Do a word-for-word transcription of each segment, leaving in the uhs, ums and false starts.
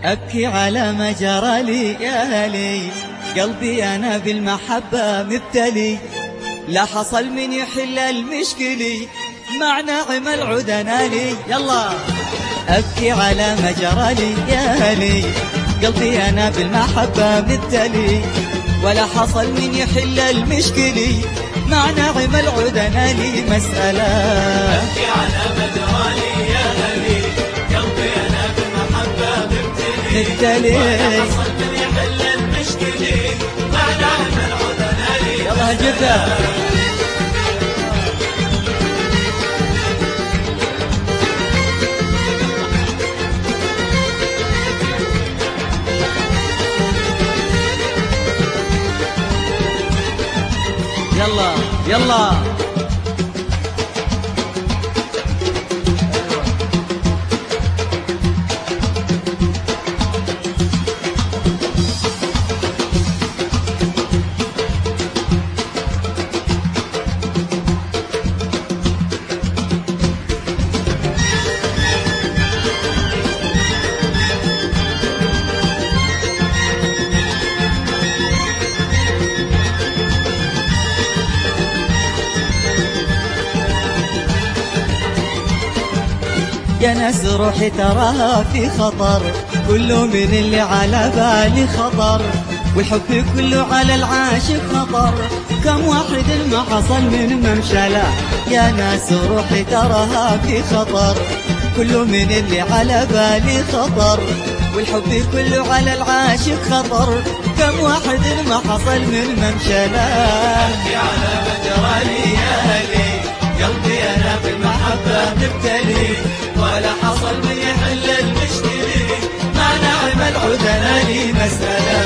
أبكي على ما جرى لي يا أهلي، قلبي أنا بالمحبة مبتلي، لا حصل من يحل المشكلي مع ناعم العود نالي. يلا أبكي على ما جرى لي يا أهلي، قلبي أنا بالمحبة مبتلي، ولا حصل من يحل المشكلي مع ناعم العود نالي. مسألة أبكي على ما جرى لي يا أهلي، قلبي أنا بالمحبة مبتلي، مبتلي، ولا حصل من يحل المشكلي مع ناعم العود نالي. يلا جبها. يلا يلا يا ناس روحي تراها في خطر، كله من اللي على بالي خطر، والحب كله على العاشق خطر، كم واحد ما حصل من ممشله. يا ناس روحي تراها في خطر، كله من اللي على بالي خطر، والحب كله على العاشق خطر، كم واحد ما حصل من ممشله. أبكي على ما جرى لي يا أهلي، قلبي أنا بالمحبة مبتلي، ولا حصل من يحل المشكلي مع ناعم العود نالي. مسألة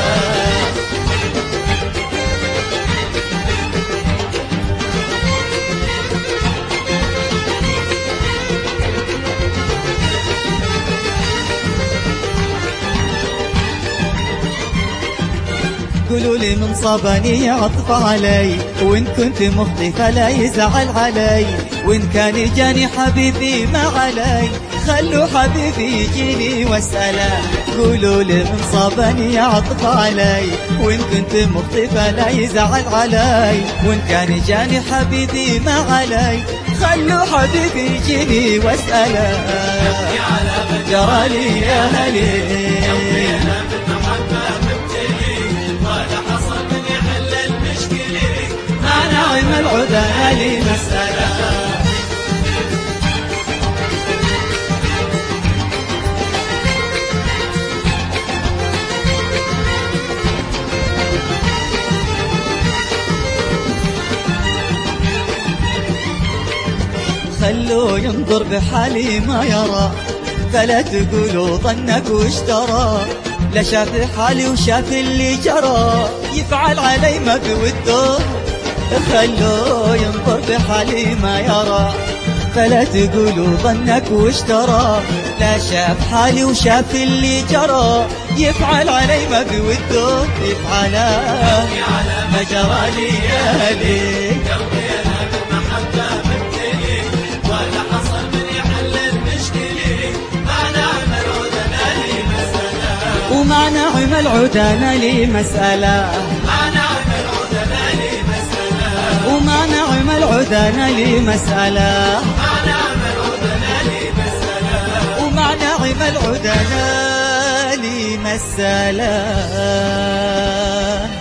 قولوا لي من صابني عطف علي، وإن كنت مخطي فلا يزعل علي، وإن كان جاني حبيبي ما علي خلوا حبيبي يجيني واسأله. قولوا لي من صابني عطف علي، وإن كنت مخطي فلا يزعل علي، وإن كان جاني حبيبي ما علي خلوا حبيبي يجيني واسأله. أبكي على ما جرى لي يا أهلي، قلبي أنا بالمحبة مبتلي، ولا حصل من يحل المشكلي مع ناعم العود نالي. مسألة خلوه ينظر بحالي ما يرى، فلا تقولوا ظنك واشترى، لا شاف حالي وشاف اللي جرى يفعل علي ما بوده. خلوه ينظر بحالي ما يرى، فلا تقولوا ظنك واشترى، لا شاف حالي وشاف اللي جرى يفعل علي ما بوده. يفعل ما جرى لي يا أهلي، قلبي أنا بالمحبة مبتلي، ولا حصل من يحل المشكلي مع ناعم العود نالي. مسألة ومع ناعم العود نالي مسألة، مع ناعم العود نالي. مسألة ومع ناعم العود نالي مسألة، مع ناعم العود نالي. مسألة ومع ناعم العود نالي مسألة.